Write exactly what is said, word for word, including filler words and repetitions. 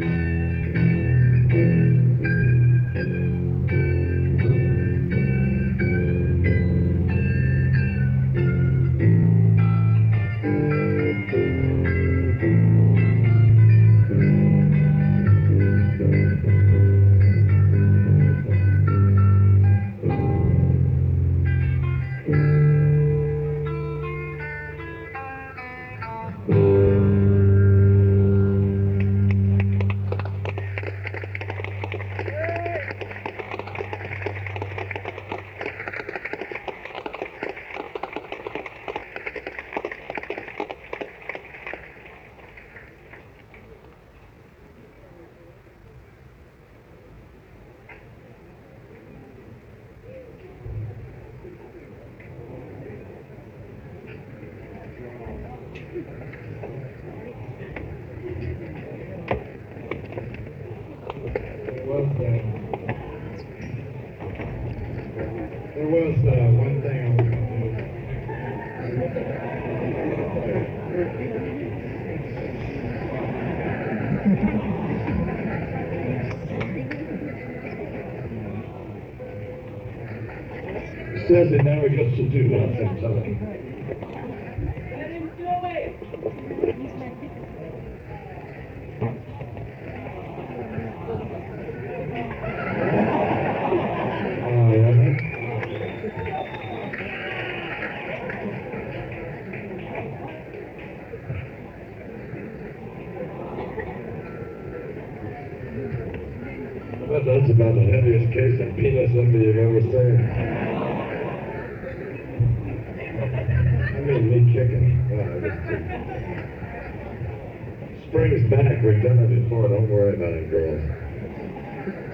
There was uh, one thing I was going to do. Says it never gets to do that sometimes. Let him do it! Oh, yeah. I bet that's about the heaviest case of penis envy you've ever seen. I mean, me kicking. Oh, I just did. Spring's back. We've done it before. Don't worry about it, girls.